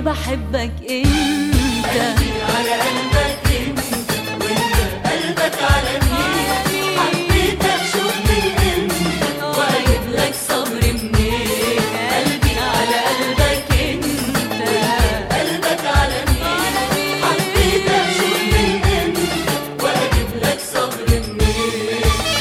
بحبك انت. قلبي على قلبك انت وانت قلبك على مين؟ حبيتك شوف من امتى واجيب لك صبر منين؟ قلبي على قلبك انت قلبك على مين؟ حبيتك شوف من امتى واجيب لك صبر منين؟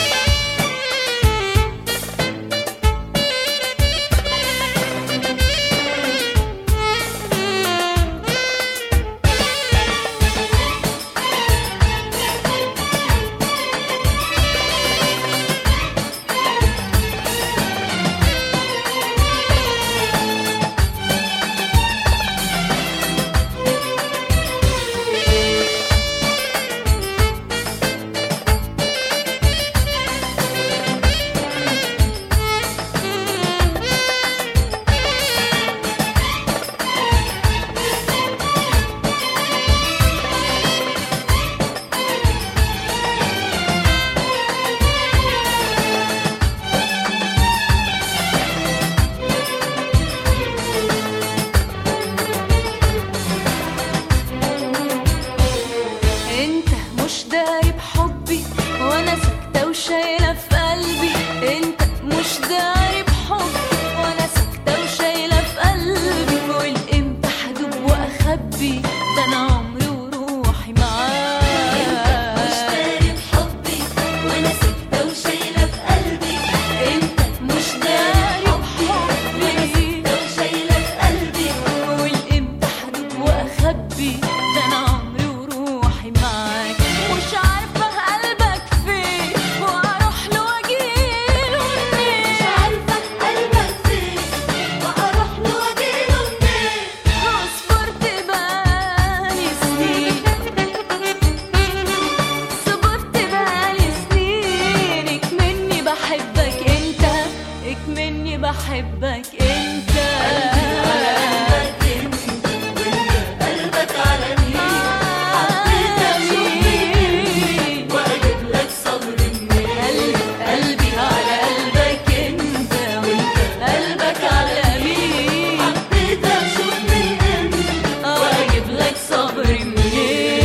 انت مش داري بحبي وانا ساكتة وشايلة في قلبي. انت مش داري بحبي وانا ساكتة وشايلة في قلبي. قول امتى هدوب واخبي ده انا عمري وروحي معاك. مش داري بحبي وانا ساكتة وشايلة في قلبي. انت مش داري بحبي وانا ساكتة وشايلة في قلبي. قول امتى هدوب واخبي ده انا عمري وروحي معاك. مش عارفة قلبك فين واروح له واجيله منين. مش عارفة قلبك فين واروح له واجيله منين. صبرت بقالي سنين صبرت بقالي سنين اكمني بحبك انت اكمني بحبك انت. قلبي على قلبك انت وانت قلبك على مين؟ حبيتك شوف من واجيب لك صبر منين؟ قلبي على قلبك انت وانت قلبك على مين؟ حبيتك شوف من واجيب لك صبر منين؟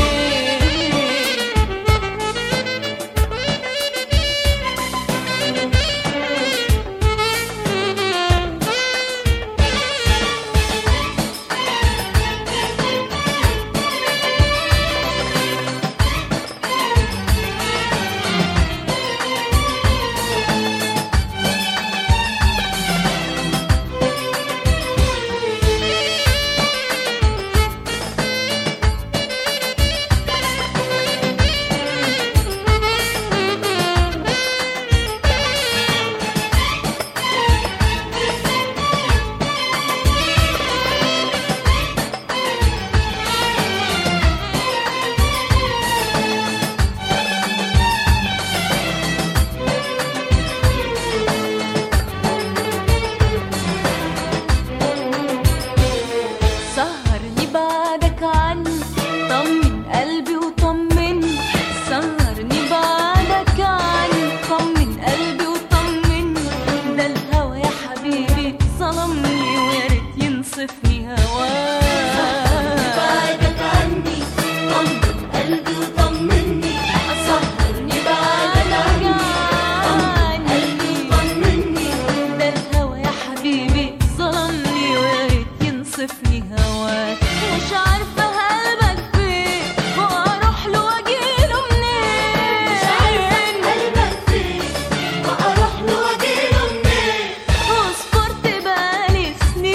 سهرني بعدك عني طمن قلبي وطمني. سهرني بعدك عني طمن قلبي وطمني. ده الهوى يا حبيبي ظلمني ويا ريت ينصفني هواك. بعدك عني طمن قلبي وطمني. سهرني بعدك عني طمني ده الهوى يا حبيبي ظلمني ويا ريت ينصفني هواك. مش عارفة قلبك فين واروح له واجيله منين. مش عارفة قلبك فين واروح له واجيله منين. وصبرت بقالي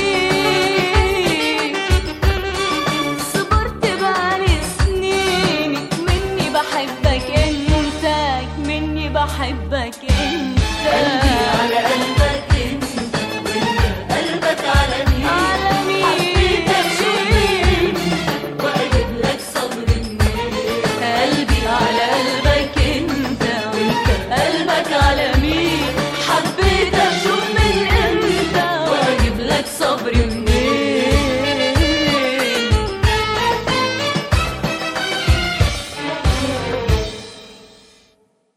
سنين صبرت بقالي سنين اكمني بحبك انت اكمني بحبك انت. قلبي على قلبك